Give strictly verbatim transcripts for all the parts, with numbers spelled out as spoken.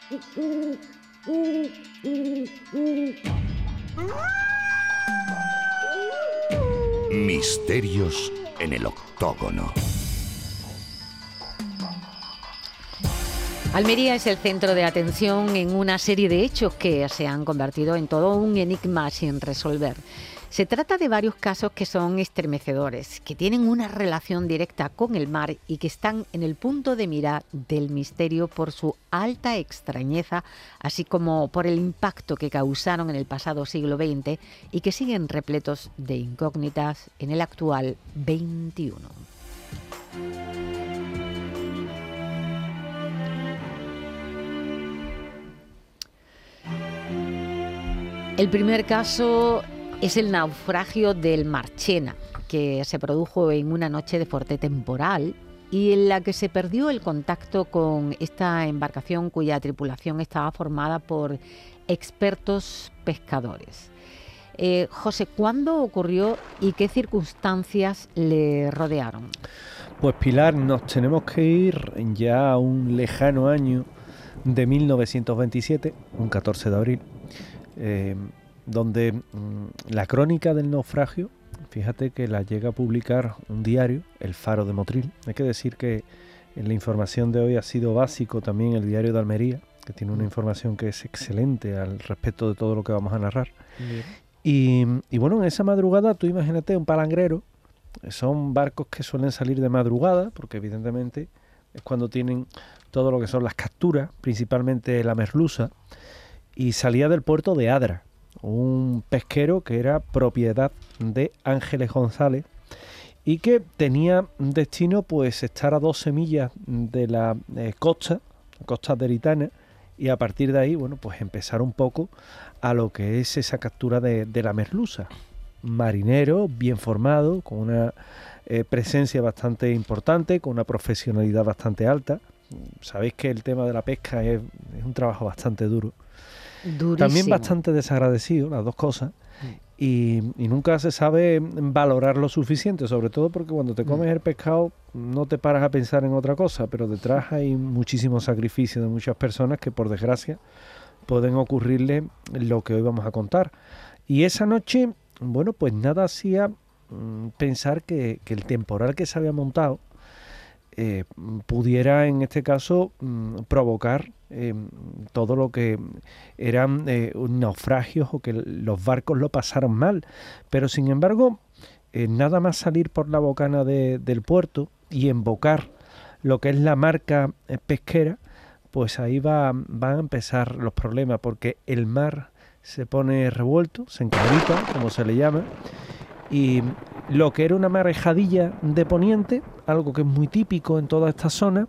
Misterios en el octógono. Almería es el centro de atención en una serie de hechos que se han convertido en todo un enigma sin resolver. Se trata de varios casos que son estremecedores, que tienen una relación directa con el mar y que están en el punto de mira del misterio por su alta extrañeza, así como por el impacto que causaron en el pasado siglo veinte y que siguen repletos de incógnitas en el actual veintiuno. El primer caso es el naufragio del Marchena, que se produjo en una noche de fuerte temporal y en la que se perdió el contacto con esta embarcación cuya tripulación estaba formada por expertos pescadores. Eh, José, ¿cuándo ocurrió y qué circunstancias le rodearon? Pues Pilar, nos tenemos que ir ya a un lejano año de mil novecientos veintisiete, un catorce de abril, eh, donde mmm, la crónica del naufragio, fíjate que la llega a publicar un diario, El Faro de Motril. Hay que decir que en la información de hoy ha sido básico también el diario de Almería, que tiene una información que es excelente al respecto de todo lo que vamos a narrar. Y, y bueno, en esa madrugada, tú imagínate un palangrero, son barcos que suelen salir de madrugada, porque evidentemente es cuando tienen todo lo que son las capturas, principalmente la merluza, y salía del puerto de Adra, un pesquero que era propiedad de Ángeles González y que tenía destino pues estar a doce millas de la eh, costa, costa deritana, y a partir de ahí, bueno, pues empezar un poco a lo que es esa captura de, de la merluza. Marinero, bien formado, con una eh, presencia bastante importante, con una profesionalidad bastante alta. Sabéis que el tema de la pesca es, es un trabajo bastante duro. Durísimo. También bastante desagradecido, las dos cosas, y, y nunca se sabe valorar lo suficiente, sobre todo porque cuando te comes el pescado no te paras a pensar en otra cosa, pero detrás hay muchísimo sacrificio de muchas personas que por desgracia pueden ocurrirle lo que hoy vamos a contar. Y esa noche, bueno, pues nada hacía mmm, pensar que, que el temporal que se había montado eh, pudiera en este caso mmm, provocar Eh, todo lo que eran eh, naufragios o que los barcos lo pasaron mal, pero sin embargo eh, nada más salir por la bocana de, del puerto y embocar lo que es la marca eh, pesquera, pues ahí va, van a empezar los problemas, porque el mar se pone revuelto, se encabrita, como se le llama, y lo que era una marejadilla de poniente, algo que es muy típico en toda esta zona,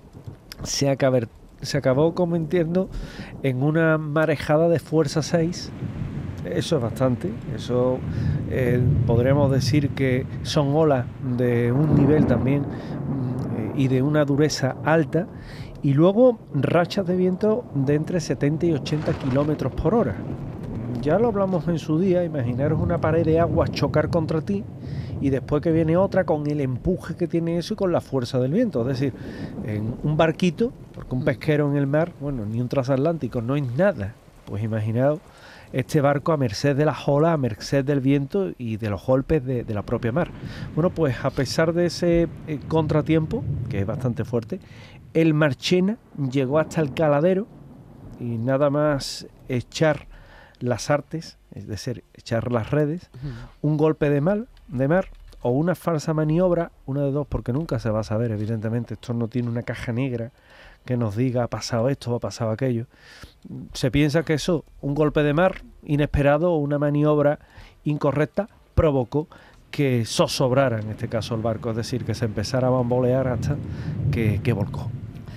se acaba se acabó convirtiendo en una marejada de fuerza seis. Eso es bastante, eso eh, podríamos decir que son olas de un nivel también eh, y de una dureza alta, y luego rachas de viento de entre setenta y ochenta kilómetros por hora. Ya lo hablamos en su día, imaginaros una pared de agua chocar contra ti y después que viene otra con el empuje que tiene eso y con la fuerza del viento. Es decir, en un barquito, porque un pesquero en el mar, bueno, ni un transatlántico, no es nada. Pues imaginaos este barco a merced de las olas, a merced del viento y de los golpes de, de la propia mar. Bueno, pues a pesar de ese eh, contratiempo, que es bastante fuerte, el Marchena llegó hasta el caladero y nada más echar las artes, es decir, echar las redes, uh-huh. un golpe de mal de mar o una falsa maniobra, una de dos, porque nunca se va a saber, evidentemente. Esto no tiene una caja negra que nos diga ha pasado esto o ha pasado aquello. Se piensa que eso, un golpe de mar inesperado o una maniobra incorrecta, provocó que zozobrara en este caso el barco, es decir, que se empezara a bambolear hasta que, que volcó.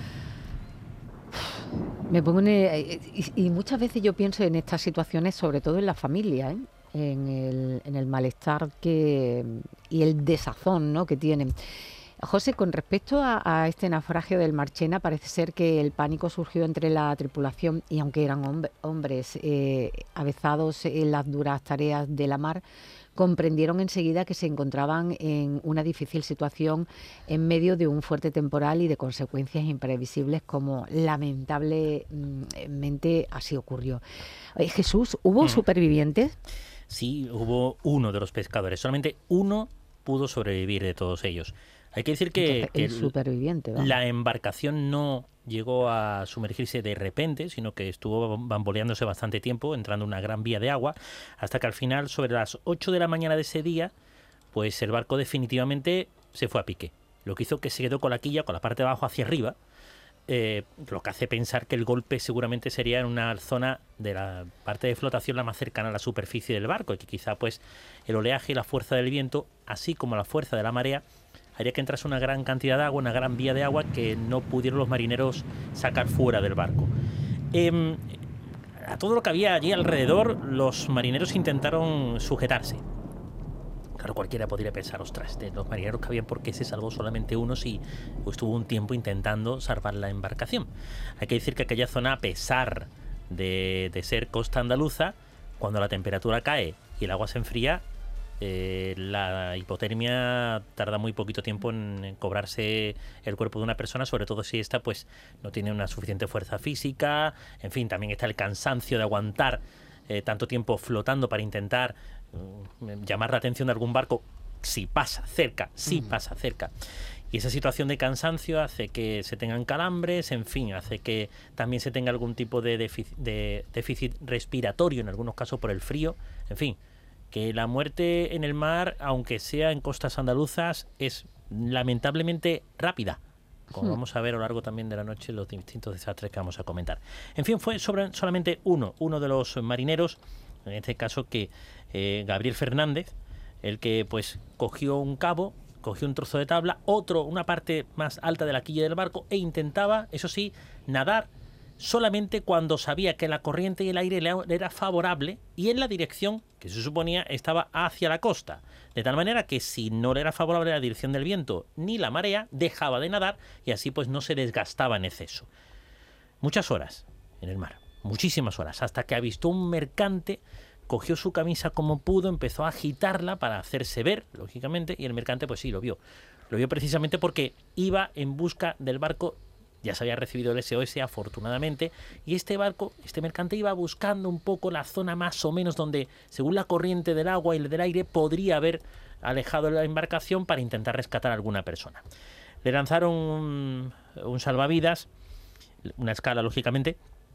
Me pone, y, y muchas veces yo pienso en estas situaciones, sobre todo en la familia, ¿eh? en, el, en el malestar que y el desazón, ¿no?, que tienen. José, con respecto a, a este naufragio del Marchena, parece ser que el pánico surgió entre la tripulación y aunque eran hombre, hombres eh, avezados en las duras tareas de la mar, comprendieron enseguida que se encontraban en una difícil situación en medio de un fuerte temporal y de consecuencias imprevisibles, como lamentablemente así ocurrió. Eh, Jesús, ¿hubo mm. supervivientes? Sí, hubo uno de los pescadores. Solamente uno pudo sobrevivir de todos ellos. Hay que decir que, Entonces, el que superviviente, vamos. La embarcación no llegó a sumergirse de repente, sino que estuvo bamboleándose bastante tiempo, entrando en una gran vía de agua, hasta que al final, sobre las ocho de la mañana de ese día, pues el barco definitivamente se fue a pique. Lo que hizo que se quedó con la quilla, con la parte de abajo hacia arriba, eh, lo que hace pensar que el golpe seguramente sería en una zona de la parte de flotación la más cercana a la superficie del barco, y que quizá pues el oleaje y la fuerza del viento, así como la fuerza de la marea, haría que entrase una gran cantidad de agua, una gran vía de agua que no pudieron los marineros sacar fuera del barco. Eh, a todo lo que había allí alrededor, los marineros intentaron sujetarse. Claro, cualquiera podría pensar, ostras, de los marineros que habían, ¿por qué se salvó solamente uno si pues, estuvo un tiempo intentando salvar la embarcación? Hay que decir que aquella zona, a pesar de, de ser costa andaluza, cuando la temperatura cae y el agua se enfría, Eh, la hipotermia tarda muy poquito tiempo en, en cobrarse el cuerpo de una persona, sobre todo si ésta pues no tiene una suficiente fuerza física. En fin, también está el cansancio de aguantar eh, tanto tiempo flotando para intentar mm, llamar la atención de algún barco si pasa cerca, si mm. pasa cerca. Y esa situación de cansancio hace que se tengan calambres, en fin, hace que también se tenga algún tipo de déficit, de déficit respiratorio, en algunos casos por el frío, en fin. Que la muerte en el mar, aunque sea en costas andaluzas, es lamentablemente rápida, como sí. vamos a ver a lo largo también de la noche los distintos desastres que vamos a comentar. En fin, fue sobre, solamente uno, uno de los marineros, en este caso que eh, Gabriel Fernández, el que pues cogió un cabo, cogió un trozo de tabla, otro, una parte más alta de la quilla del barco, e intentaba, eso sí, nadar solamente cuando sabía que la corriente y el aire le era favorable y en la dirección que se suponía estaba hacia la costa. De tal manera que si no le era favorable la dirección del viento ni la marea, dejaba de nadar y así pues no se desgastaba en exceso. Muchas horas en el mar, muchísimas horas, hasta que avistó un mercante, cogió su camisa como pudo, empezó a agitarla para hacerse ver, lógicamente, y el mercante pues sí, lo vio. Lo vio precisamente porque iba en busca del barco. Ya se había recibido el S O S, afortunadamente, y este barco, este mercante, iba buscando un poco la zona más o menos donde, según la corriente del agua y del aire, podría haber alejado la embarcación para intentar rescatar a alguna persona. Le lanzaron un, un salvavidas, una escala, lógicamente,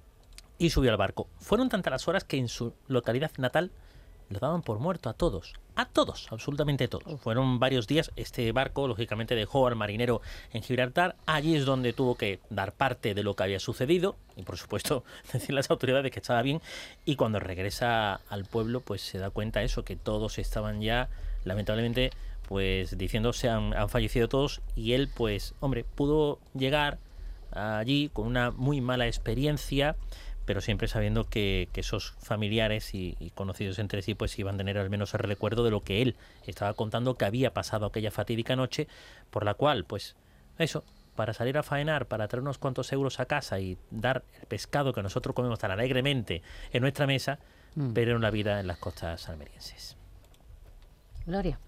y subió al barco. Fueron tantas las horas que en su localidad natal lo daban por muerto a todos, a todos, absolutamente todos. Fueron varios días. Este barco, lógicamente, dejó al marinero en Gibraltar. Allí es donde tuvo que dar parte de lo que había sucedido y, por supuesto, decir a las autoridades que estaba bien. Y cuando regresa al pueblo, pues se da cuenta eso, que todos estaban ya, lamentablemente, pues diciendo se han, han fallecido todos. Y él, pues, hombre, pudo llegar allí con una muy mala experiencia, pero siempre sabiendo que, que esos familiares y, y conocidos entre sí pues iban a tener al menos el recuerdo de lo que él estaba contando que había pasado aquella fatídica noche, por la cual, pues, eso, para salir a faenar, para traer unos cuantos euros a casa y dar el pescado que nosotros comemos tan alegremente en nuestra mesa, mm. perdieron la vida en las costas almerienses. Gloria.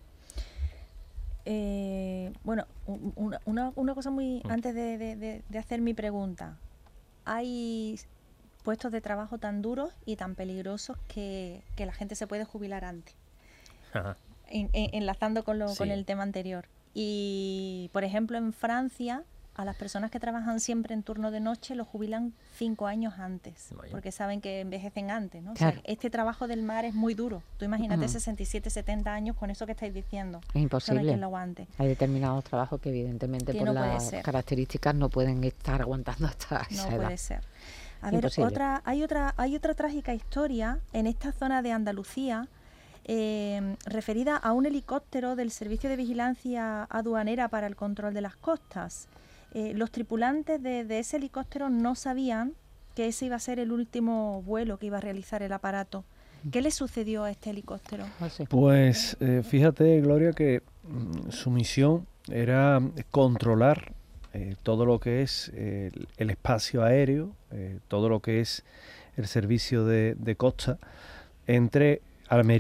Eh, bueno, una, una, una cosa muy... Mm. Antes de, de, de hacer mi pregunta, hay puestos de trabajo tan duros y tan peligrosos que, que la gente se puede jubilar antes. En, en, enlazando con, lo, sí. con el tema anterior. Y, por ejemplo, en Francia, a las personas que trabajan siempre en turno de noche los jubilan cinco años antes, Vaya. porque saben que envejecen antes, ¿no? Claro. O sea, este trabajo del mar es muy duro. Tú imagínate uh-huh. sesenta y siete, setenta años con eso que estáis diciendo. Es imposible. No hay quien lo aguante. Hay determinados trabajos que evidentemente que por no las características no pueden estar aguantando hasta esa no edad. No puede ser. A ver, otra, hay otra, hay otra trágica historia en esta zona de Andalucía, eh, referida a un helicóptero del Servicio de Vigilancia Aduanera para el Control de las Costas. Eh, los tripulantes de, de ese helicóptero no sabían que ese iba a ser el último vuelo que iba a realizar el aparato. ¿Qué le sucedió a este helicóptero? Pues eh, fíjate, Gloria, que mm, su misión era controlar Eh, todo lo que es eh, el espacio aéreo, eh, todo lo que es el servicio de, de costa entre Almería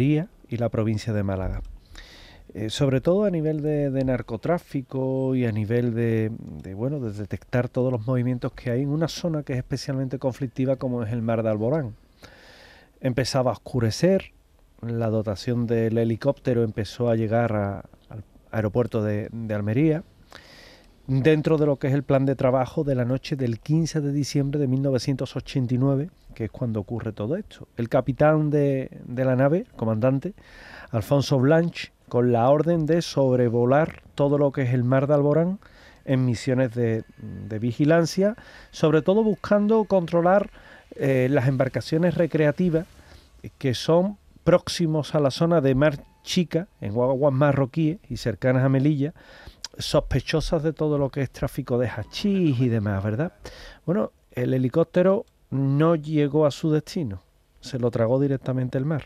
y la provincia de Málaga. Eh, sobre todo a nivel de, de narcotráfico y a nivel de, de, bueno, de detectar todos los movimientos que hay en una zona que es especialmente conflictiva como es el Mar de Alborán. Empezaba a oscurecer, la dotación del helicóptero empezó a llegar a, al aeropuerto de, de Almería, dentro de lo que es el plan de trabajo de la noche del quince de diciembre de mil novecientos ochenta y nueve, que es cuando ocurre todo esto. El capitán de, de la nave, el comandante, Alfonso Blanch, con la orden de sobrevolar todo lo que es el Mar de Alborán en misiones de, de vigilancia, sobre todo buscando controlar eh, las embarcaciones recreativas que son próximos a la zona de Mar Chica, en aguas marroquíes y cercanas a Melilla, sospechosas de todo lo que es tráfico de hachís y demás, ¿verdad? Bueno, el helicóptero no llegó a su destino, se lo tragó directamente el mar.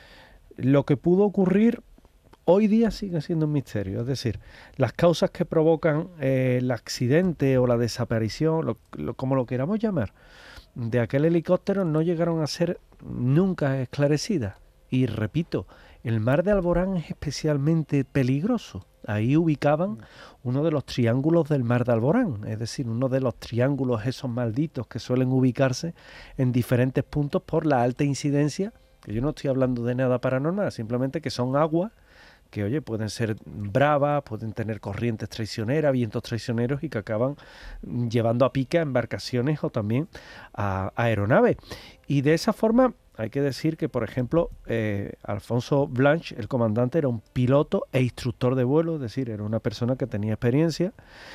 Lo que pudo ocurrir hoy día sigue siendo un misterio, es decir, las causas que provocan eh, el accidente o la desaparición, lo, lo, como lo queramos llamar, de aquel helicóptero no llegaron a ser nunca esclarecidas. Y repito, el Mar de Alborán es especialmente peligroso. Ahí ubicaban uno de los triángulos del Mar de Alborán, es decir, uno de los triángulos esos malditos que suelen ubicarse en diferentes puntos por la alta incidencia, que yo no estoy hablando de nada paranormal, simplemente que son aguas que, oye, pueden ser bravas, pueden tener corrientes traicioneras, vientos traicioneros y que acaban llevando a pique a embarcaciones o también a, a aeronaves. Y de esa forma hay que decir que, por ejemplo, eh, Alfonso Blanch, el comandante, era un piloto e instructor de vuelo, es decir, era una persona que tenía experiencia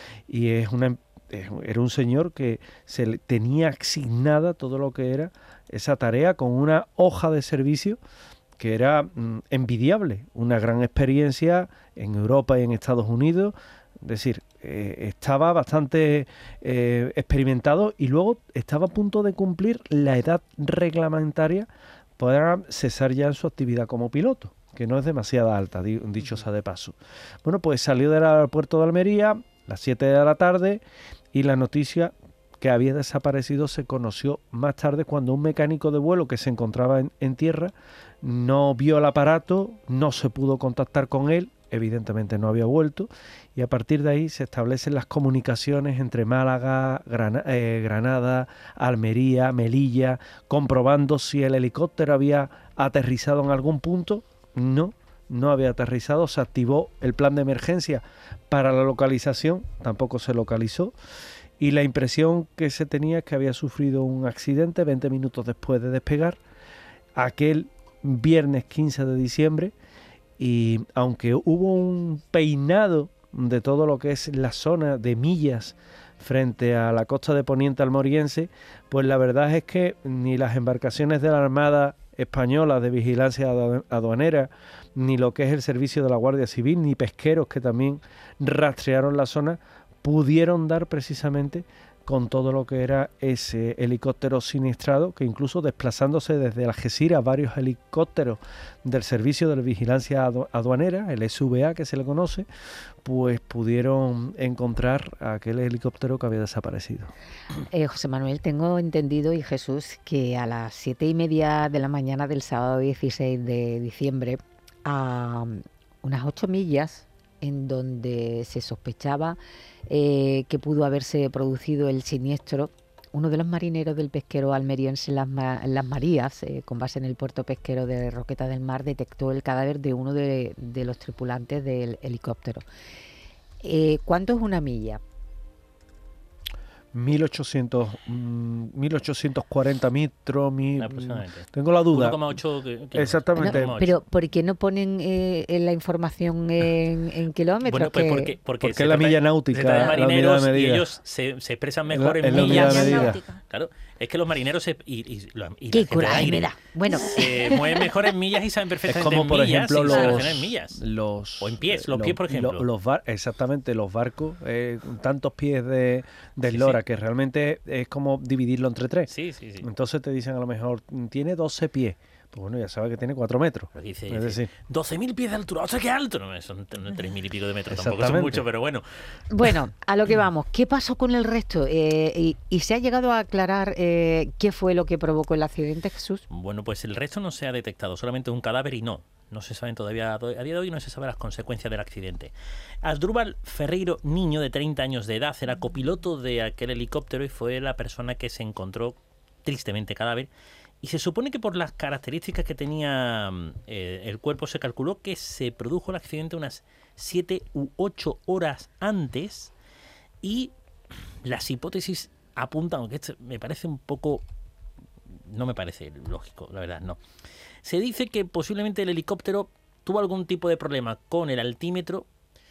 y es una, era un señor que se le tenía asignada todo lo que era esa tarea con una hoja de servicio que era mm, envidiable, una gran experiencia en Europa y en Estados Unidos, es decir, eh, estaba bastante eh, experimentado y luego estaba a punto de cumplir la edad reglamentaria para cesar ya en su actividad como piloto, que no es demasiado alta, dicho sea de paso. Bueno, pues salió del aeropuerto de Almería a las siete de la tarde y la noticia que había desaparecido se conoció más tarde cuando un mecánico de vuelo que se encontraba en, en tierra no vio el aparato, no se pudo contactar con él, evidentemente no había vuelto, y a partir de ahí se establecen las comunicaciones entre Málaga, Gran, eh, Granada, Almería, Melilla, comprobando si el helicóptero había aterrizado en algún punto. No, no había aterrizado, se activó el plan de emergencia para la localización, tampoco se localizó, y la impresión que se tenía es que había sufrido un accidente veinte minutos después de despegar, aquel viernes quince de diciembre, y aunque hubo un peinado de todo lo que es la zona de millas frente a la costa de Poniente almoriense, pues la verdad es que ni las embarcaciones de la Armada Española de vigilancia aduanera, ni lo que es el servicio de la Guardia Civil, ni pesqueros que también rastrearon la zona, pudieron dar precisamente con todo lo que era ese helicóptero siniestrado, que incluso desplazándose desde Algeciras varios helicópteros del Servicio de Vigilancia Aduanera, el S V A que se le conoce, pues pudieron encontrar a aquel helicóptero que había desaparecido. Eh, José Manuel, tengo entendido, y Jesús, que a las siete y media de la mañana del sábado dieciséis de diciembre, a unas ocho millas, en donde se sospechaba eh, que pudo haberse producido el siniestro, uno de los marineros del pesquero almeriense Las, Ma- Las Marías, eh, con base en el puerto pesquero de Roqueta del Mar, detectó el cadáver de uno de, de los tripulantes del helicóptero. Eh, ¿Cuánto es una milla? mil ochocientos, mm, mil ochocientos cuarenta metros, mil, aproximadamente. Tengo la duda. uno coma ocho kilómetros. Exactamente. No, pero ¿por qué no ponen eh, en la información en, en kilómetros? Bueno, pues que... porque, porque, Porque es la milla náutica, se trata de la unidad de marineros y medida. ellos se, se expresan mejor Es la- en es la unidad millas. de medida. náutica. Claro, es que los marineros se, y, y, y la ¡Qué gente de coraje aire me da! Bueno, se mueven mejor en millas y saben Es perfectamente como, en por millas ejemplo, y se los, relacionan en millas. los... O en pies, los eh, pies, por ejemplo. lo- los bar- exactamente, los barcos, eh, tantos pies de, de Sí, eslora, sí. que realmente es como dividirlo entre tres. Sí, sí, sí. Entonces te dicen a lo mejor, tiene doce pies. Pues bueno, ya sabes que tiene cuatro metros. Pero dice, Es dice, decir, doce mil pies de altura, o sea, qué alto. No, son tres mil y pico de metros, tampoco son Exactamente. mucho, pero bueno. bueno, a lo que vamos. ¿Qué pasó con el resto? Eh, y, y se ha llegado a aclarar eh, qué fue lo que provocó el accidente, Jesús? Bueno, pues el resto no se ha detectado, solamente un cadáver y no. No se saben todavía, a día de hoy no se saben las consecuencias del accidente. Asdrúbal Ferreiro Niño, de treinta años de edad, era copiloto de aquel helicóptero y fue la persona que se encontró tristemente cadáver. Y se supone que por las características que tenía eh, el cuerpo se calculó que se produjo el accidente unas siete u ocho horas antes, y las hipótesis apuntan, aunque esto me parece un poco... no me parece lógico, la verdad, no. Se dice que posiblemente el helicóptero tuvo algún tipo de problema con el altímetro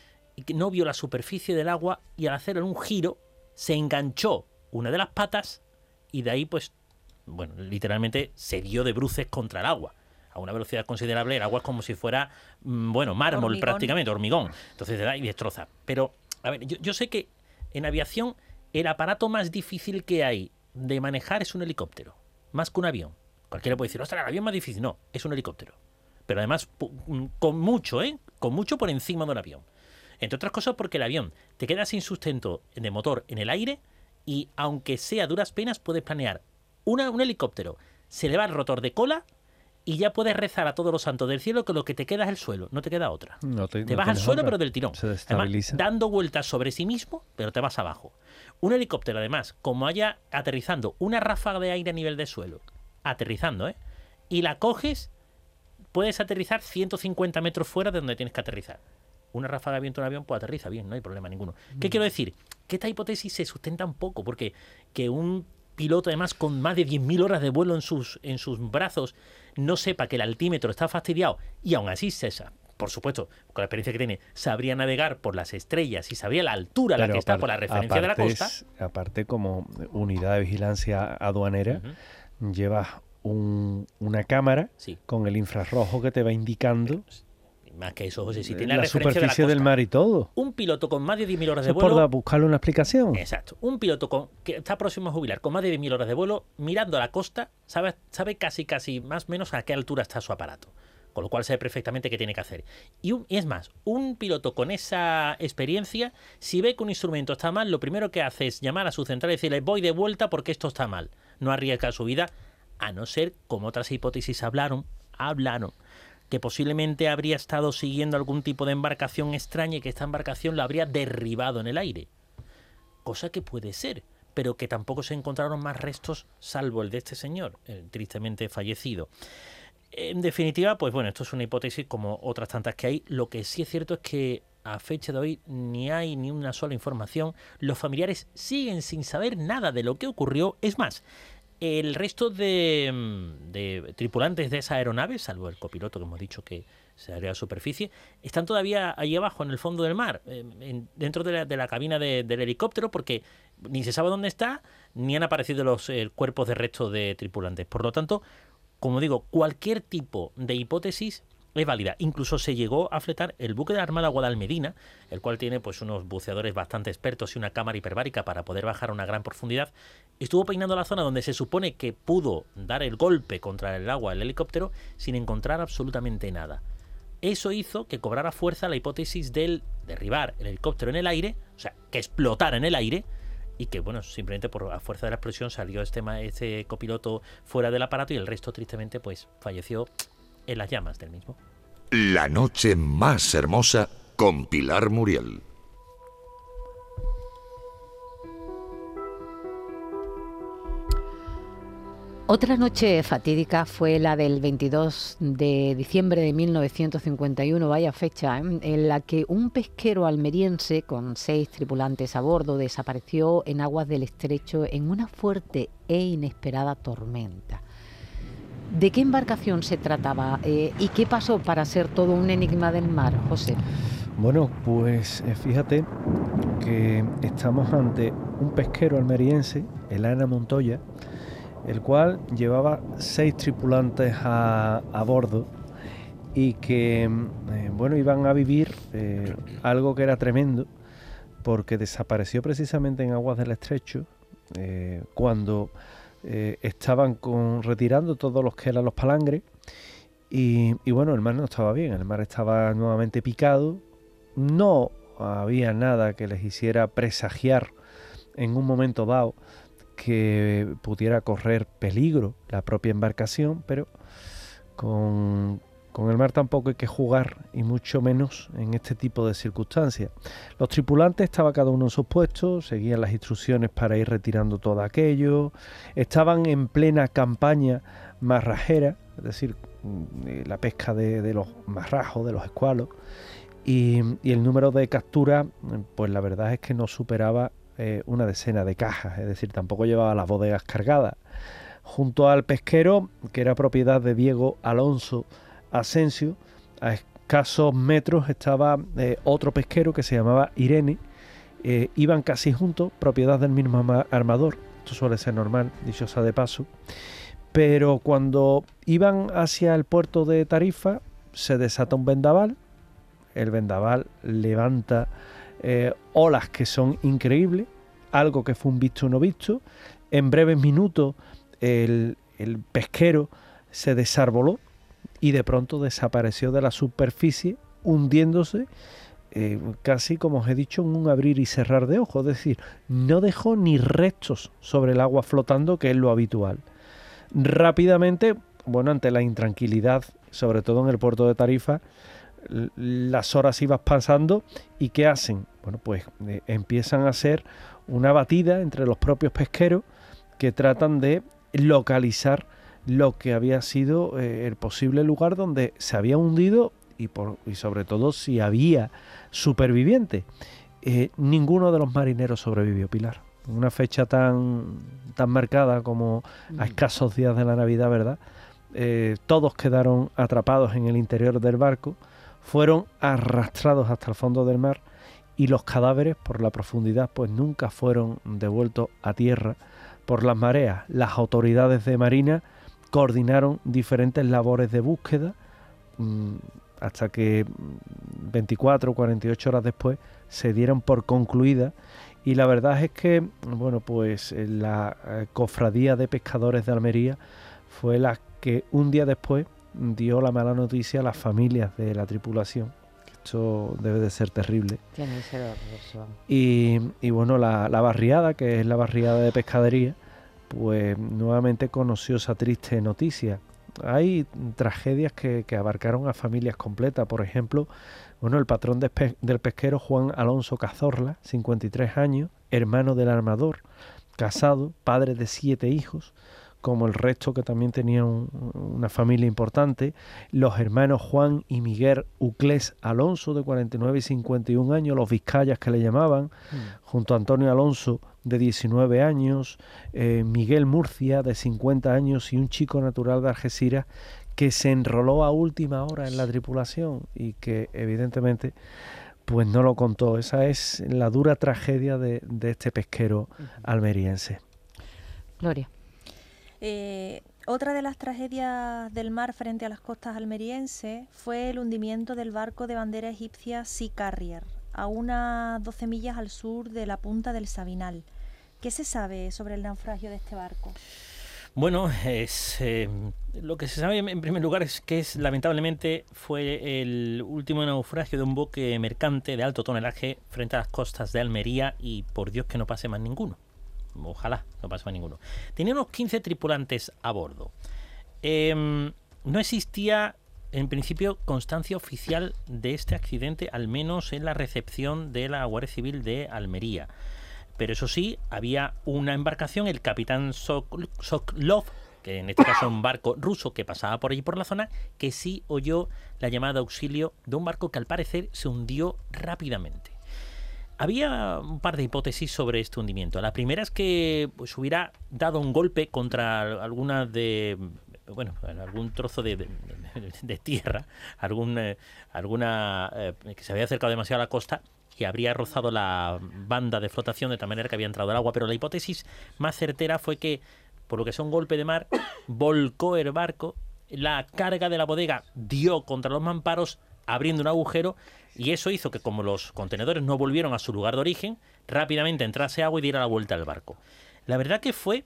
y que no vio la superficie del agua, y al hacer un giro se enganchó una de las patas y de ahí pues... bueno, literalmente se dio de bruces contra el agua. A una velocidad considerable, el agua es como si fuera, bueno, mármol, hormigón. Prácticamente, hormigón. Entonces te da y destroza. Pero, a ver, yo, yo sé que en aviación el aparato más difícil que hay de manejar es un helicóptero, más que un avión. Cualquiera puede decir, ostras, el avión más difícil. No, es un helicóptero. Pero además, con mucho, ¿eh? Con mucho por encima de un avión. Entre otras cosas porque el avión te queda sin sustento de motor en el aire y, aunque sea a duras penas, puedes planear Una, un helicóptero, se le va el rotor de cola y ya puedes rezar a todos los santos del cielo que lo que te queda es el suelo, no te queda otra. No te, te no vas al suelo, otra. Pero del tirón. Se destabiliza. Además, dando vueltas sobre sí mismo, pero te vas abajo. Un helicóptero, además, como haya aterrizando una ráfaga de aire a nivel de suelo, aterrizando, ¿eh? Y la coges, puedes aterrizar ciento cincuenta metros fuera de donde tienes que aterrizar. Una ráfaga de viento en un avión, pues aterriza bien, no hay problema ninguno. ¿Qué mm. quiero decir? Que esta hipótesis se sustenta un poco, porque que un piloto, además, con más de diez mil horas de vuelo en sus, en sus brazos, no sepa que el altímetro está fastidiado y aún así, César, por supuesto, con la experiencia que tiene, sabría navegar por las estrellas y sabría la altura a la que está por la referencia aparte, de la costa. Es, aparte, como unidad de vigilancia aduanera, uh-huh. llevas un, una cámara sí. con el infrarrojo que te va indicando... Pero, más que eso, José, si tiene la, la superficie de la costa, del mar y todo. Un piloto con más de diez mil horas de Eso vuelo... por buscarle una explicación. Exacto. Un piloto con, que está próximo a jubilar con más de diez mil horas de vuelo, mirando a la costa, sabe, sabe casi, casi más o menos a qué altura está su aparato. Con lo cual sabe perfectamente qué tiene que hacer. Y un, es más, un piloto con esa experiencia, si ve que un instrumento está mal, lo primero que hace es llamar a su central y decirle, voy de vuelta porque esto está mal. No arriesga su vida, a no ser, como otras hipótesis hablaron, hablaron, que posiblemente habría estado siguiendo algún tipo de embarcación extraña y que esta embarcación la habría derribado en el aire. Cosa que puede ser, pero que tampoco se encontraron más restos salvo el de este señor, el tristemente fallecido. En definitiva, pues bueno, esto es una hipótesis como otras tantas que hay. Lo que sí es cierto es que a fecha de hoy ni hay ni una sola información. Los familiares siguen sin saber nada de lo que ocurrió. Es más, el resto de, de tripulantes de esa aeronave, salvo el copiloto que hemos dicho que se salió a la superficie, están todavía ahí abajo en el fondo del mar, en, dentro de la, de la cabina de, del helicóptero, porque ni se sabe dónde está, ni han aparecido los eh, cuerpos de resto de tripulantes. Por lo tanto, como digo, cualquier tipo de hipótesis es válida. Incluso se llegó a fletar el buque de la Armada Guadalmedina, el cual tiene pues unos buceadores bastante expertos y una cámara hiperbárica para poder bajar a una gran profundidad. Estuvo peinando la zona donde se supone que pudo dar el golpe contra el agua el helicóptero sin encontrar absolutamente nada. Eso hizo que cobrara fuerza la hipótesis del derribar el helicóptero en el aire, o sea, que explotara en el aire, y que, bueno, simplemente por la fuerza de la explosión salió este, este copiloto fuera del aparato y el resto, tristemente, pues falleció en las llamas del mismo. La noche más hermosa con Pilar Muriel. Otra noche fatídica fue la del veintidós de diciembre de mil novecientos cincuenta y uno, vaya fecha, ¿eh? En la que un pesquero almeriense con seis tripulantes a bordo desapareció en aguas del estrecho en una fuerte e inesperada tormenta. ¿De qué embarcación se trataba eh, y qué pasó para ser todo un enigma del mar, José? Bueno, pues fíjate que estamos ante un pesquero almeriense, el Ana Montoya, el cual llevaba seis tripulantes a, a bordo y que, eh, bueno, iban a vivir eh, algo que era tremendo, porque desapareció precisamente en aguas del estrecho eh, cuando eh, estaban con, retirando todos los que eran los palangres y, y bueno, el mar no estaba bien, el mar estaba nuevamente picado, no había nada que les hiciera presagiar en un momento dado que pudiera correr peligro la propia embarcación, pero con Con el mar tampoco hay que jugar, y mucho menos en este tipo de circunstancias. Los tripulantes estaban cada uno en sus puestos, seguían las instrucciones para ir retirando todo aquello, estaban en plena campaña marrajera, es decir, la pesca de, de los marrajos, de los escualos, y, y el número de capturas, pues la verdad es que no superaba eh, una decena de cajas, es decir, tampoco llevaba las bodegas cargadas. Junto al pesquero, que era propiedad de Diego Alonso Asensio, a escasos metros estaba eh, otro pesquero que se llamaba Irene. Eh, iban casi juntos, propiedad del mismo armador. Esto suele ser normal, dicho sea de paso. Pero cuando iban hacia el puerto de Tarifa, se desata un vendaval. El vendaval levanta eh, olas que son increíbles, algo que fue un visto no visto. En breves minutos el, el pesquero se desarboló y de pronto desapareció de la superficie, hundiéndose eh, casi, como os he dicho, en un abrir y cerrar de ojos. Es decir, no dejó ni restos sobre el agua flotando, que es lo habitual. Rápidamente, bueno, ante la intranquilidad, sobre todo en el puerto de Tarifa, las horas iban pasando, y ¿qué hacen? Bueno, pues eh, empiezan a hacer una batida entre los propios pesqueros que tratan de localizar lo que había sido eh, el posible lugar donde se había hundido, y, por, y sobre todo si había supervivientes. Eh, ninguno de los marineros sobrevivió, Pilar. Una fecha tan, tan marcada como a escasos días de la Navidad, ¿verdad? Eh, todos quedaron atrapados en el interior del barco, fueron arrastrados hasta el fondo del mar, y los cadáveres, por la profundidad, pues nunca fueron devueltos a tierra por las mareas. Las autoridades de Marina coordinaron diferentes labores de búsqueda mmm, hasta que veinticuatro o cuarenta y ocho horas después se dieron por concluidas. Y la verdad es que, bueno, pues la eh, cofradía de pescadores de Almería fue la que un día después dio la mala noticia a las familias de la tripulación. Esto debe de ser terrible. Tiene que ser horroroso. Y, y bueno, la, la barriada, que es la barriada de pescadería, pues nuevamente conoció esa triste noticia. Hay tragedias que, que abarcaron a familias completas. Por ejemplo, bueno, el patrón de pe- del pesquero Juan Alonso Cazorla, cincuenta y tres años, hermano del armador, casado, padre de siete hijos, como el resto que también tenían un, una familia importante. Los hermanos Juan y Miguel Uclés Alonso, de cuarenta y nueve y cincuenta y un años, los Vizcayas que le llamaban, mm. junto a Antonio Alonso, de diecinueve años, eh, Miguel Murcia, de cincuenta años, y un chico natural de Algeciras que se enroló a última hora en la tripulación y que evidentemente pues no lo contó. Esa es la dura tragedia de, de este pesquero almeriense. Gloria. Eh, otra de las tragedias del mar frente a las costas almerienses fue el hundimiento del barco de bandera egipcia Sea Carrier, a unas doce millas al sur de la punta del Sabinal. ¿Qué se sabe sobre el naufragio de este barco? Bueno, es, eh, lo que se sabe en primer lugar es que es, lamentablemente fue el último naufragio de un buque mercante de alto tonelaje frente a las costas de Almería, y por Dios que no pase más ninguno. Ojalá no pase más ninguno. Tenía unos quince tripulantes a bordo. Eh, no existía en principio constancia oficial de este accidente, al menos en la recepción de la Guardia Civil de Almería. Pero eso sí, había una embarcación, el capitán Sok- Sokolov, que en este caso es un barco ruso que pasaba por allí por la zona, que sí oyó la llamada de auxilio de un barco que al parecer se hundió rápidamente. Había un par de hipótesis sobre este hundimiento. La primera es que pues, hubiera dado un golpe contra alguna de... bueno, algún trozo de, de, de tierra, algún, eh, alguna eh, que se había acercado demasiado a la costa y habría rozado la banda de flotación de tal manera que había entrado el agua. Pero la hipótesis más certera fue que, por lo que sea un golpe de mar, volcó el barco, la carga de la bodega dio contra los mamparos, abriendo un agujero, y eso hizo que, como los contenedores no volvieron a su lugar de origen, rápidamente entrase agua y diera la vuelta al barco. La verdad que fue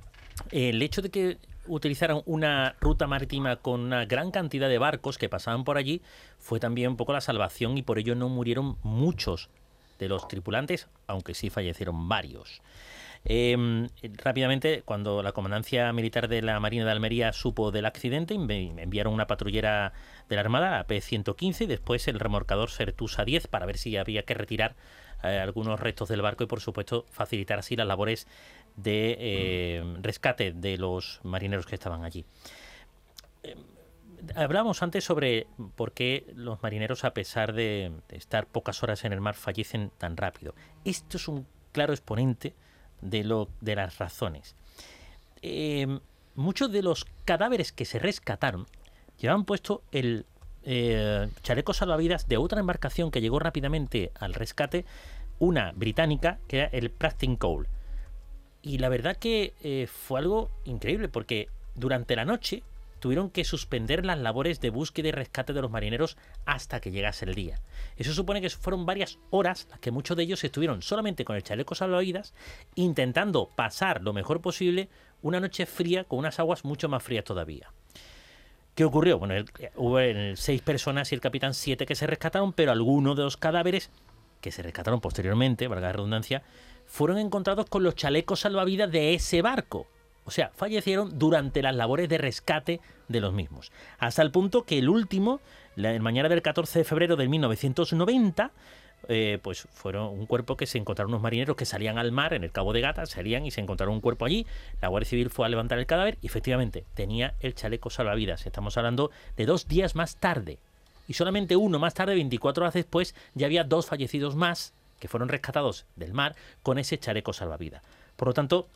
el hecho de que utilizaron una ruta marítima con una gran cantidad de barcos que pasaban por allí, fue también un poco la salvación, y por ello no murieron muchos de los tripulantes, aunque sí fallecieron varios. Eh, rápidamente, cuando la Comandancia Militar de la Marina de Almería supo del accidente, me enviaron una patrullera de la Armada, la P ciento quince, y después el remolcador Sertusa diez para ver si había que retirar eh, algunos restos del barco y, por supuesto, facilitar así las labores de eh, rescate de los marineros que estaban allí. Eh, Hablábamos antes sobre por qué los marineros, a pesar de, de estar pocas horas en el mar, fallecen tan rápido. Esto es un claro exponente de, lo, de las razones. Eh, muchos de los cadáveres que se rescataron llevaban puesto el eh, chaleco salvavidas de otra embarcación que llegó rápidamente al rescate, una británica, que era el Practice Cole. Y la verdad que eh, fue algo increíble, porque durante la noche tuvieron que suspender las labores de búsqueda y rescate de los marineros hasta que llegase el día. Eso supone que fueron varias horas las que muchos de ellos estuvieron solamente con el chaleco salvavidas, intentando pasar lo mejor posible una noche fría con unas aguas mucho más frías todavía. ¿Qué ocurrió? Bueno, el, hubo el, seis personas y el capitán siete que se rescataron, pero algunos de los cadáveres que se rescataron posteriormente, valga la redundancia, fueron encontrados con los chalecos salvavidas de ese barco. O sea, fallecieron durante las labores de rescate de los mismos. Hasta el punto que el último, la mañana del catorce de febrero de mil novecientos noventa, eh, pues fueron un cuerpo que se encontraron unos marineros que salían al mar en el Cabo de Gata, salían y se encontraron un cuerpo allí. La Guardia Civil fue a levantar el cadáver y efectivamente tenía el chaleco salvavidas. Estamos hablando de dos días más tarde. Y solamente uno más tarde, veinticuatro horas después, ya había dos fallecidos más que fueron rescatados del mar con ese chaleco salvavidas. Por lo tanto,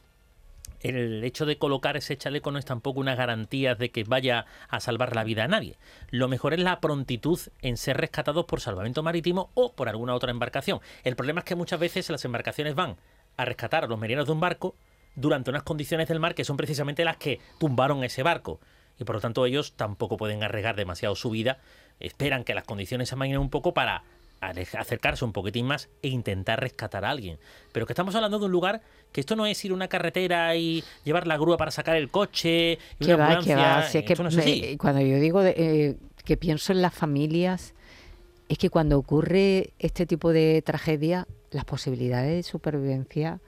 el hecho de colocar ese chaleco no es tampoco una garantía de que vaya a salvar la vida a nadie. Lo mejor es la prontitud en ser rescatados por salvamento marítimo o por alguna otra embarcación. El problema es que muchas veces las embarcaciones van a rescatar a los marineros de un barco durante unas condiciones del mar que son precisamente las que tumbaron ese barco. Y por lo tanto ellos tampoco pueden arriesgar demasiado su vida. Esperan que las condiciones se amainen un poco para acercarse un poquitín más e intentar rescatar a alguien. Pero que estamos hablando de un lugar que esto no es ir a una carretera y llevar la grúa para sacar el coche y que una va, ambulancia. que va. Si es que no es así. me, cuando yo digo de, eh, que pienso en las familias, es que cuando ocurre este tipo de tragedia, las posibilidades de supervivencia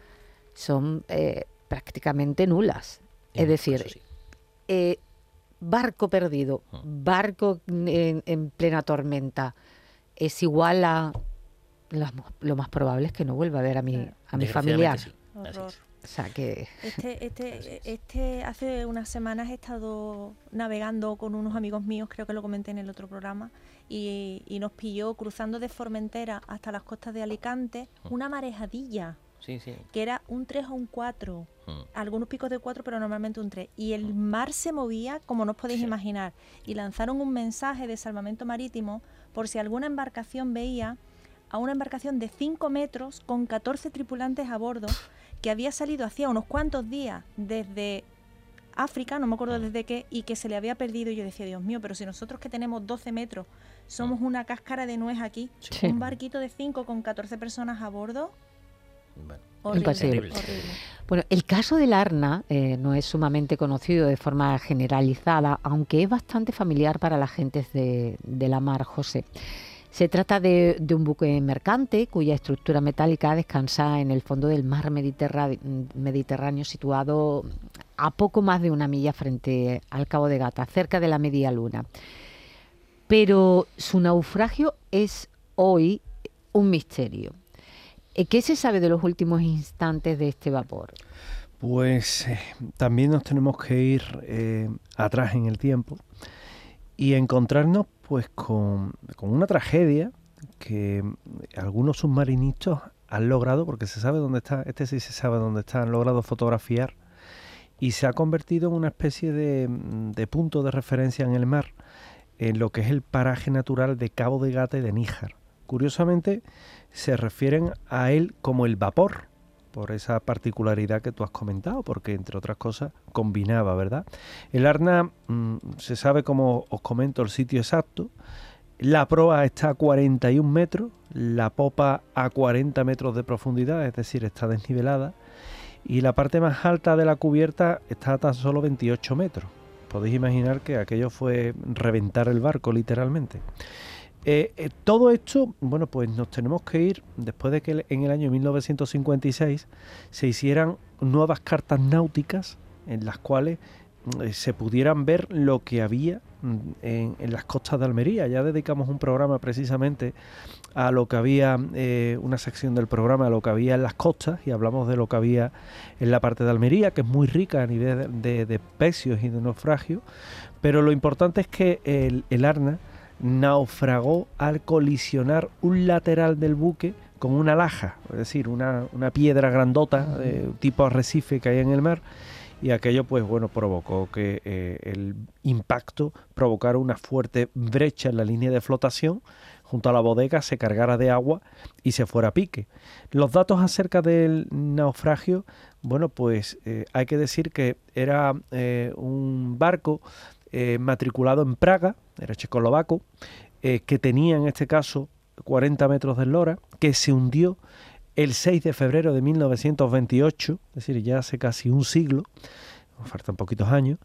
son eh, prácticamente nulas. En es decir, caso, sí. eh, barco perdido, barco en, en plena tormenta, es igual a lo, lo más probable es que no vuelva a ver a mi, a mi familiar. Sí. Horror. O sea que Este, este, este, hace unas semanas he estado navegando con unos amigos míos, creo que lo comenté en el otro programa, y, y nos pilló cruzando de Formentera hasta las costas de Alicante una marejadilla. Sí, sí. Que era un tres o un cuatro, Mm. algunos picos de cuatro, pero normalmente un tres. Y el mar se movía como no os podéis Sí. imaginar. Y lanzaron un mensaje de salvamento marítimo por si alguna embarcación veía a una embarcación de cinco metros con catorce tripulantes a bordo que había salido hacía unos cuantos días desde África, no me acuerdo desde qué, y que se le había perdido. Y yo decía, Dios mío, pero si nosotros que tenemos doce metros somos una cáscara de nuez aquí, Sí. un barquito de cinco con catorce personas a bordo. Bueno, Horrible, Imposible. horrible. Bueno, el caso del Arna eh, no es sumamente conocido de forma generalizada, aunque es bastante familiar para las gentes de, de la mar, José. Se trata de, de un buque mercante cuya estructura metálica descansa en el fondo del mar Mediterráneo, Mediterráneo situado a poco más de una milla frente al Cabo de Gata, cerca de la media luna. Pero su naufragio es hoy un misterio. ¿Qué se sabe de los últimos instantes de este vapor? Pues eh, también nos tenemos que ir eh, atrás en el tiempo y encontrarnos pues con, con una tragedia que algunos submarinistas han logrado, porque se sabe dónde está, este sí se sabe dónde está, han logrado fotografiar y se ha convertido en una especie de, de punto de referencia en el mar, en lo que es el paraje natural de Cabo de Gata y de Níjar. Curiosamente, se refieren a él como el vapor, por esa particularidad que tú has comentado, porque entre otras cosas combinaba, ¿verdad? El Arna, mmm, se sabe, como os comento, el sitio exacto. La proa está a cuarenta y un metros, la popa a cuarenta metros de profundidad, es decir, está desnivelada, y la parte más alta de la cubierta está a tan solo veintiocho metros. Podéis imaginar que aquello fue reventar el barco, literalmente. Eh, eh, todo esto, bueno, pues nos tenemos que ir después de que en el año mil novecientos cincuenta y seis se hicieran nuevas cartas náuticas en las cuales eh, se pudieran ver lo que había en, en las costas de Almería. Ya dedicamos un programa precisamente a lo que había, eh, una sección del programa a lo que había en las costas, y hablamos de lo que había en la parte de Almería, que es muy rica a nivel de, de, de pecios y de naufragios, pero lo importante es que el, el Arna naufragó al colisionar un lateral del buque con una laja, es decir, una, una piedra grandota, eh, tipo arrecife que hay en el mar, y aquello pues bueno provocó que eh, el impacto provocara una fuerte brecha en la línea de flotación, junto a la bodega se cargara de agua y se fuera a pique. Los datos acerca del naufragio, bueno pues eh, hay que decir que era eh, un barco eh, matriculado en Praga, era checoslovaco, eh, que tenía en este caso cuarenta metros de eslora, que se hundió el seis de febrero de mil novecientos veintiocho, es decir, ya hace casi un siglo, faltan poquitos años,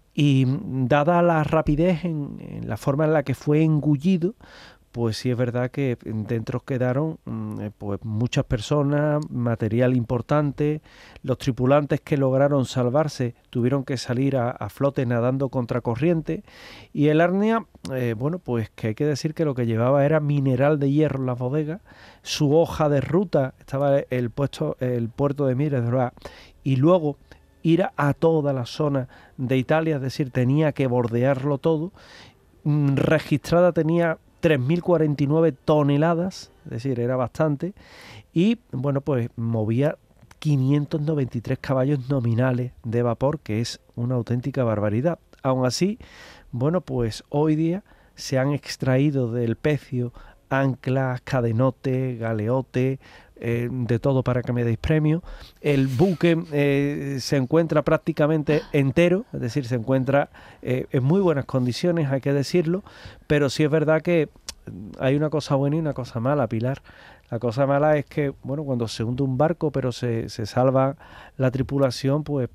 y dada la rapidez en, en la forma en la que fue engullido, pues sí es verdad que dentro quedaron pues muchas personas, material importante, los tripulantes que lograron salvarse tuvieron que salir a, a flote nadando contracorriente, y el Arnia, eh, bueno, pues que hay que decir que lo que llevaba era mineral de hierro en las bodegas, su hoja de ruta estaba el, puesto, el puerto de Mieres de Roa, y luego ir a toda la zona de Italia, es decir, tenía que bordearlo todo. Registrada tenía tres mil cuarenta y nueve toneladas, es decir, era bastante, y bueno, pues movía quinientos noventa y tres caballos nominales de vapor, que es una auténtica barbaridad. Aún así, bueno, pues hoy día se han extraído del pecio anclas, cadenote, galeote, eh, de todo para que me deis premio. El buque eh, se encuentra prácticamente entero, es decir, se encuentra eh, en muy buenas condiciones, hay que decirlo, pero sí es verdad que hay una cosa buena y una cosa mala, Pilar. La cosa mala es que, bueno, cuando se hunde un barco pero se, se salva la tripulación, pues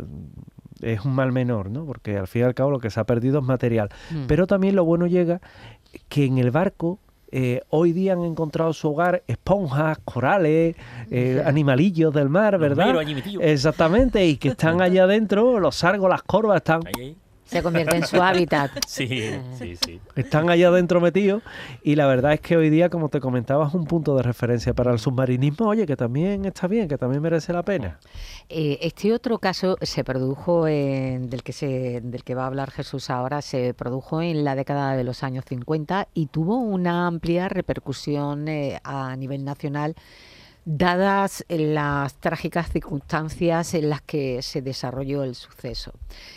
es un mal menor, ¿no? Porque al fin y al cabo lo que se ha perdido es material. Mm. Pero también lo bueno llega que en el barco Eh, hoy día han encontrado su hogar esponjas, corales, eh, yeah. animalillos del mar, ¿verdad? Exactamente, y que están allá adentro, los sargos, las corvas, están... Ahí, ahí. Se convierte en su hábitat. Sí, sí, sí. Están allá adentro metidos, y la verdad es que hoy día, como te comentaba, es un punto de referencia para el submarinismo, oye, que también está bien, que también merece la pena. Eh, este otro caso se produjo, en, del, que se, del que va a hablar Jesús ahora, se produjo en la década de los años cincuenta y tuvo una amplia repercusión eh, a nivel nacional, dadas las trágicas circunstancias en las que se desarrolló el suceso.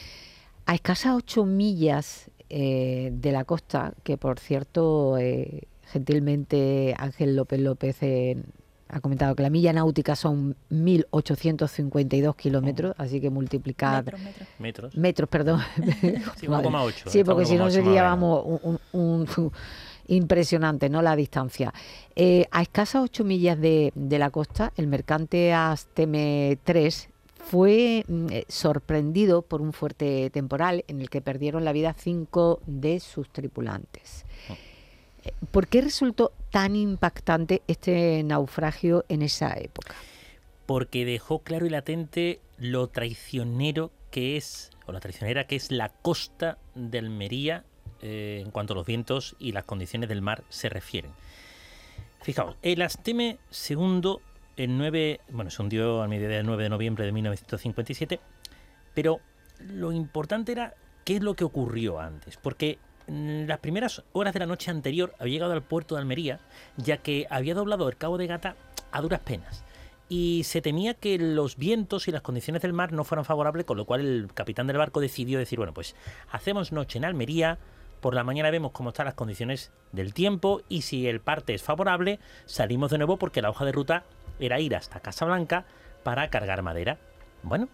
A escasas ocho millas eh, de la costa, que por cierto, eh, gentilmente Ángel López López eh, ha comentado que la milla náutica son mil ochocientos cincuenta y dos kilómetros, oh. así que multiplicar... Metros, metros. Metros. Metros, perdón. Sí, uno coma ocho. Sí, porque si no sería, vamos, un, un, un, impresionante, ¿no?, la distancia. Eh, a escasas ocho millas de, de la costa, el mercante Asteme tres fue eh, sorprendido por un fuerte temporal en el que perdieron la vida cinco de sus tripulantes. Oh. ¿Por qué resultó tan impactante este naufragio en esa época? Porque dejó claro y latente lo traicionero que es, o la traicionera que es la costa de Almería eh, en cuanto a los vientos y las condiciones del mar se refieren. Fijaos, el Asteme segundo el nueve, bueno, se hundió a mediados del nueve de noviembre de mil novecientos cincuenta y siete, pero lo importante era qué es lo que ocurrió antes, porque en las primeras horas de la noche anterior había llegado al puerto de Almería, ya que había doblado el Cabo de Gata a duras penas, y se temía que los vientos y las condiciones del mar no fueran favorables, con lo cual el capitán del barco decidió decir, bueno, pues hacemos noche en Almería, por la mañana vemos cómo están las condiciones del tiempo, y si el parte es favorable, salimos de nuevo, porque la hoja de ruta era ir hasta Casablanca para cargar madera. Bueno,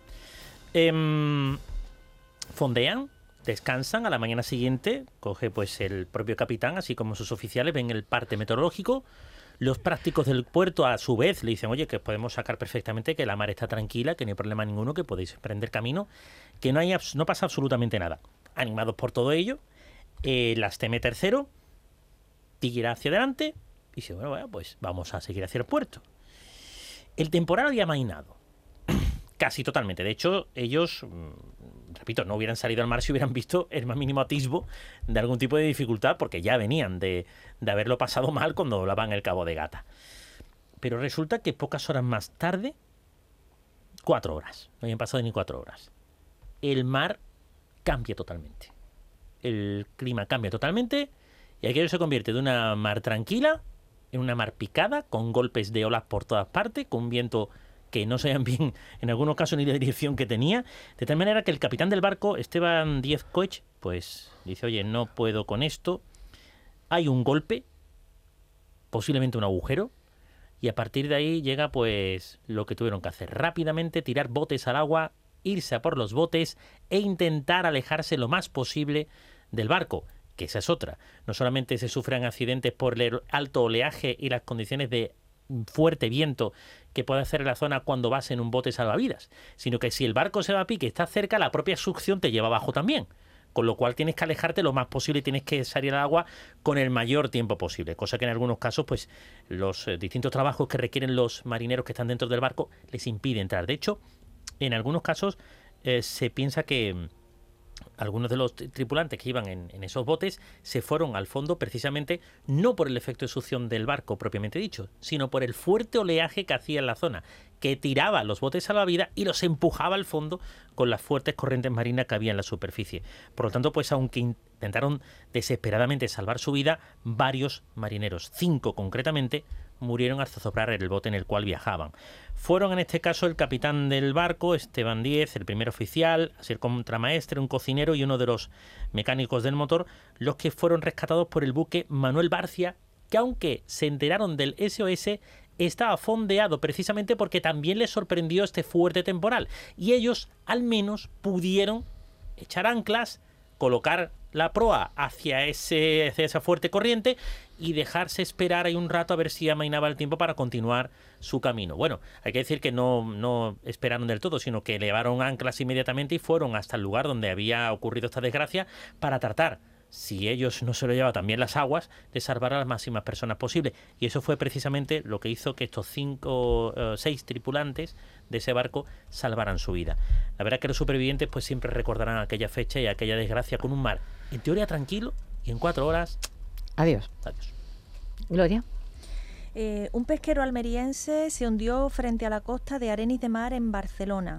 eh, fondean, descansan, a la mañana siguiente coge pues el propio capitán, así como sus oficiales, ven el parte meteorológico. Los prácticos del puerto a su vez le dicen, oye, que podemos sacar perfectamente, que la mar está tranquila, que no hay problema ninguno, que podéis prender camino, que no, hay, no pasa absolutamente nada. Animados por todo ello, el Asteme tercero tira hacia adelante y dice, bueno, bueno, pues vamos a seguir hacia el puerto. El temporal había amainado, casi totalmente. De hecho, ellos, repito, no hubieran salido al mar si hubieran visto el más mínimo atisbo de algún tipo de dificultad, porque ya venían de, de haberlo pasado mal cuando doblaban el Cabo de Gata. Pero resulta que pocas horas más tarde, cuatro horas, no habían pasado ni cuatro horas, el mar cambia totalmente. El clima cambia totalmente y aquello se convierte de una mar tranquila en una mar picada, con golpes de olas por todas partes, con un viento que no sabían bien, en algunos casos, ni la dirección que tenía, de tal manera que el capitán del barco, Esteban Díez Coech, pues dice, oye, no puedo con esto, hay un golpe, posiblemente un agujero, y a partir de ahí llega pues lo que tuvieron que hacer, rápidamente tirar botes al agua, irse a por los botes e intentar alejarse lo más posible del barco, que esa es otra. No solamente se sufren accidentes por el alto oleaje y las condiciones de fuerte viento que puede hacer en la zona cuando vas en un bote salvavidas, sino que si el barco se va a pique y está cerca, la propia succión te lleva abajo también. Con lo cual tienes que alejarte lo más posible y tienes que salir al agua con el mayor tiempo posible, cosa que en algunos casos pues los eh, distintos trabajos que requieren los marineros que están dentro del barco les impide entrar. De hecho, en algunos casos eh, se piensa que mm, algunos de los tripulantes que iban en, en esos botes se fueron al fondo precisamente no por el efecto de succión del barco propiamente dicho, sino por el fuerte oleaje que hacía en la zona, que tiraba los botes salvavidas y los empujaba al fondo con las fuertes corrientes marinas que había en la superficie. Por lo tanto, pues aunque intentaron desesperadamente salvar su vida, varios marineros, cinco concretamente, murieron al zozobrar el bote en el cual viajaban. Fueron en este caso el capitán del barco, Esteban Díez, el primer oficial, así el contramaestre, un cocinero y uno de los mecánicos del motor, los que fueron rescatados por el buque Manuel Barcia, que aunque se enteraron del S O S, estaba fondeado precisamente porque también les sorprendió este fuerte temporal y ellos al menos pudieron echar anclas, colocar la proa hacia, ese, hacia esa fuerte corriente y dejarse esperar ahí un rato a ver si amainaba el tiempo para continuar su camino. Bueno, hay que decir que no, no esperaron del todo, sino que elevaron anclas inmediatamente y fueron hasta el lugar donde había ocurrido esta desgracia para tratar, si ellos no se lo llevaban también las aguas, de salvar a las máximas personas posibles. Y eso fue precisamente lo que hizo que estos cinco, eh, seis tripulantes de ese barco salvaran su vida. La verdad que los supervivientes pues siempre recordarán aquella fecha y aquella desgracia con un mar en teoría tranquilo y en cuatro horas... Adiós. Adiós. Gloria. Eh, un pesquero almeriense se hundió frente a la costa de Arenys de Mar en Barcelona.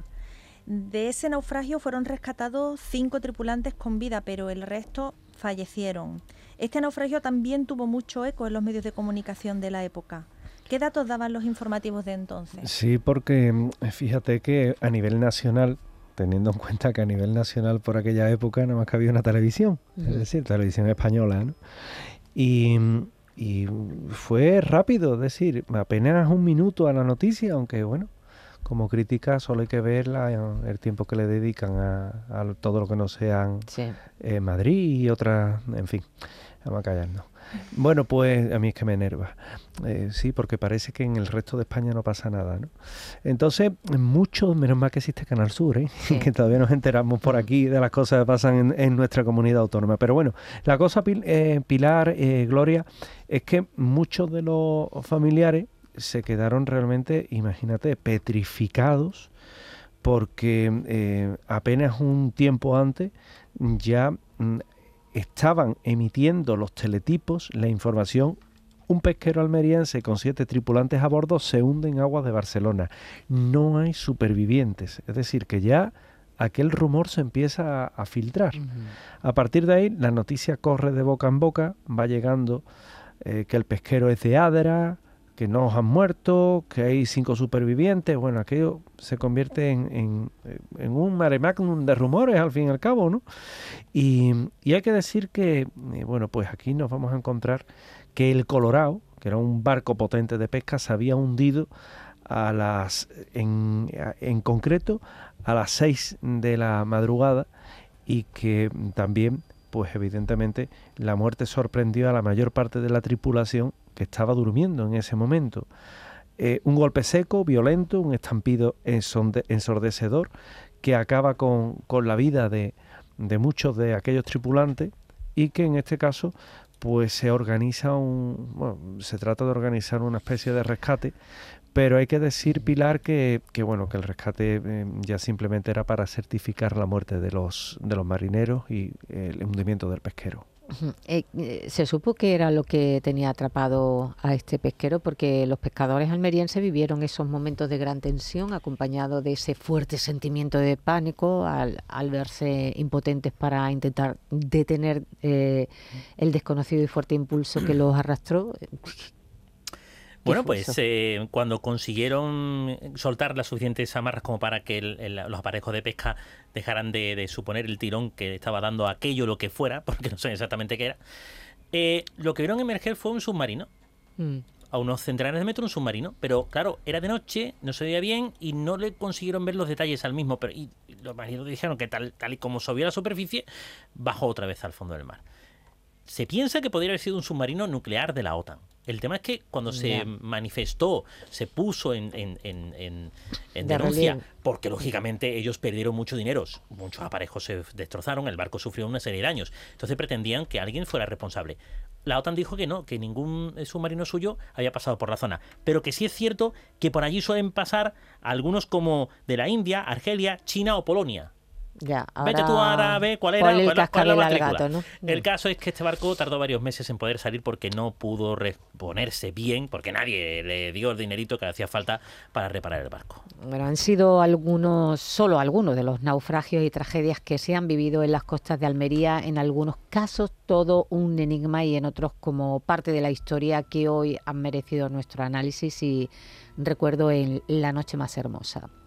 De ese naufragio fueron rescatados cinco tripulantes con vida, pero el resto fallecieron. Este naufragio también tuvo mucho eco en los medios de comunicación de la época. ¿Qué datos daban los informativos de entonces? Sí, porque fíjate que a nivel nacional, teniendo en cuenta que a nivel nacional por aquella época nada más que había una televisión, uh-huh. es decir, televisión española, ¿no? Y, y fue rápido, es decir, apenas un minuto a la noticia, aunque bueno, como crítica solo hay que ver la, el tiempo que le dedican a, a todo lo que no sean sí. eh, Madrid y otras, en fin, vamos a callarnos. Bueno, pues a mí es que me enerva, eh, sí, porque parece que en el resto de España no pasa nada, ¿no? Entonces, mucho, menos mal que existe Canal Sur, ¿eh? Sí. que todavía nos enteramos por aquí de las cosas que pasan en, en nuestra comunidad autónoma. Pero bueno, la cosa, eh, Pilar, eh, Gloria, es que muchos de los familiares se quedaron realmente, imagínate, petrificados, porque eh, apenas un tiempo antes ya mm, estaban emitiendo los teletipos la información: un pesquero almeriense con siete tripulantes a bordo se hunde en aguas de Barcelona. No hay supervivientes, es decir, que ya aquel rumor se empieza a, a filtrar. Uh-huh. A partir de ahí la noticia corre de boca en boca, va llegando eh, que el pesquero es de Adra, que no han muerto, que hay cinco supervivientes. Bueno, aquello se convierte en, en, en un mare magnum de rumores al fin y al cabo, ¿no? Y, y hay que decir que, bueno, pues aquí nos vamos a encontrar que el Colorado, que era un barco potente de pesca, se había hundido a las, en, en concreto a las seis de la madrugada, y que también, pues evidentemente, la muerte sorprendió a la mayor parte de la tripulación que estaba durmiendo en ese momento. Eh, un golpe seco, violento, un estampido ensonde, ensordecedor que acaba con, con la vida de, de muchos de aquellos tripulantes, y que en este caso pues se organiza un, bueno, se trata de organizar una especie de rescate, pero hay que decir, Pilar, que, que bueno, que el rescate eh, ya simplemente era para certificar la muerte de los de los marineros y el hundimiento del pesquero. Eh, eh, se supo que era lo que tenía atrapado a este pesquero, porque los pescadores almerienses vivieron esos momentos de gran tensión acompañados de ese fuerte sentimiento de pánico al, al verse impotentes para intentar detener eh, el desconocido y fuerte impulso que los arrastró. Bueno, pues eh, cuando consiguieron soltar las suficientes amarras como para que el, el, los aparejos de pesca dejaran de, de suponer el tirón que estaba dando aquello lo que fuera, porque no sé exactamente qué era, eh, lo que vieron emerger fue un submarino. Mm. A unos centenares de metros un submarino, pero claro, era de noche, no se veía bien y no le consiguieron ver los detalles al mismo, pero y, y los marineros dijeron que tal, tal y como subió a la superficie, bajó otra vez al fondo del mar. Se piensa que podría haber sido un submarino nuclear de la OTAN. El tema es que cuando se yeah. manifestó, se puso en, en, en, en, en de denuncia, relieve. Porque lógicamente ellos perdieron mucho dinero, muchos aparejos se destrozaron, el barco sufrió una serie de daños. Entonces pretendían que alguien fuera responsable. La OTAN dijo que no, que ningún submarino suyo había pasado por la zona, pero que sí es cierto que por allí suelen pasar algunos como de la India, Argelia, China o Polonia. Ya, ahora... Vete tú ahora a ver cuál era el, cuál, cuál era la matrícula. Gato, ¿no? El caso es que este barco tardó varios meses en poder salir porque no pudo reponerse bien, porque nadie le dio el dinerito que hacía falta para reparar el barco. Bueno, han sido algunos, solo algunos de los naufragios y tragedias que se han vivido en las costas de Almería, en algunos casos todo un enigma y en otros como parte de la historia que hoy han merecido nuestro análisis y recuerdo en La noche más hermosa.